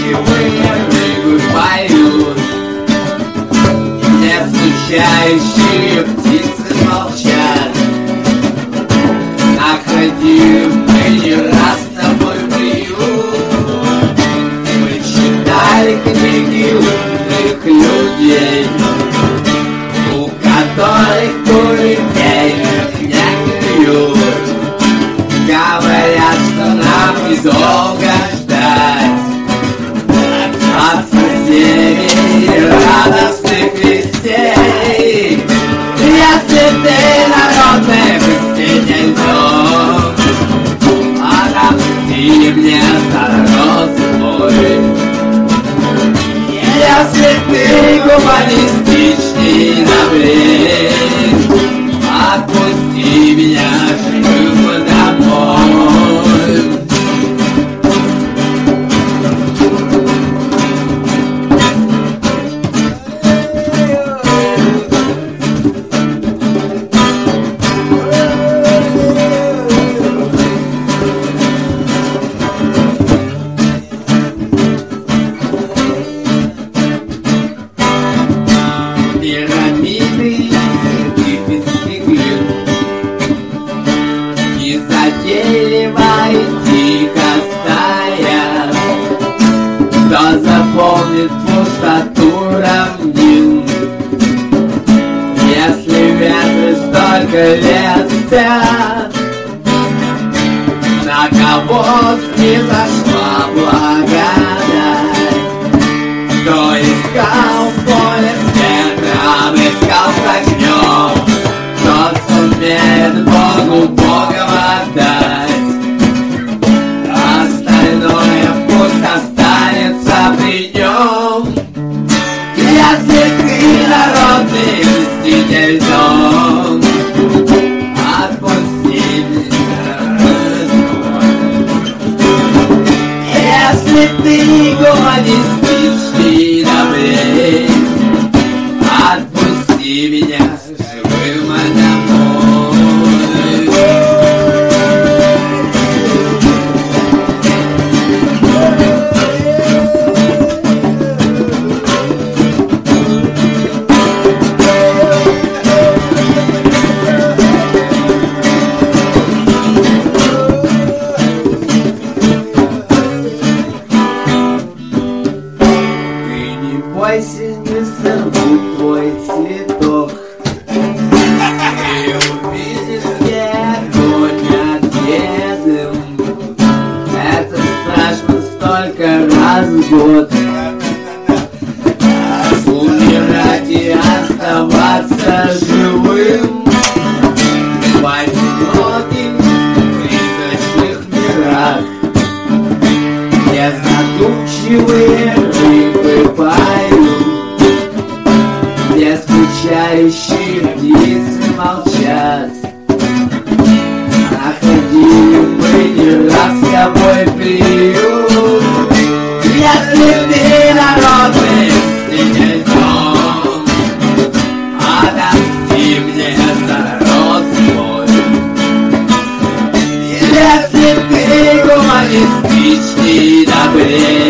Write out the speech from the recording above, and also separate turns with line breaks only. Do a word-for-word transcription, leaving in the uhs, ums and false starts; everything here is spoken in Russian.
задумчивые рыбы поют, где скучающие птицы молчат. Находили мы не раз с тобой приют, мы читали книги умных людей, у которых куры денег не клюют. Говорят, что нам недолго ждать от соседей радостных вестей. Если ты народный гостиный дом, отомсти мне за свой. Если ты гуманистичный добрей, отпусти меня живым домой. Пирамиды египетских глин, незатейливо и тихо стоят, кто заполнит пустоту равнин. Если ветры столько лет спят, на кого снизошла благодать, кто искал в поле ветром, искал с огнем, тот сумеет Богу Богом отдать. Остальное пусть останется при нем. Если ты народный мститель дом, отпусти меня. Если ты гуманистичный добрей, отпусти меня живым домой. Ты не бойся, не сорву твой цветок. Ты увидишь, где огонь отъедем. Это страшно столько раз в год. Умирать и оставаться живым в одиноких призрачных мирах, где задумчивые рыбы поют, где скучающие птицы молчат. Находили мы не раз с тобой приют. Если ты народный мститель дом, отомсти мне за род свой. Если ты гуманистичный добрей,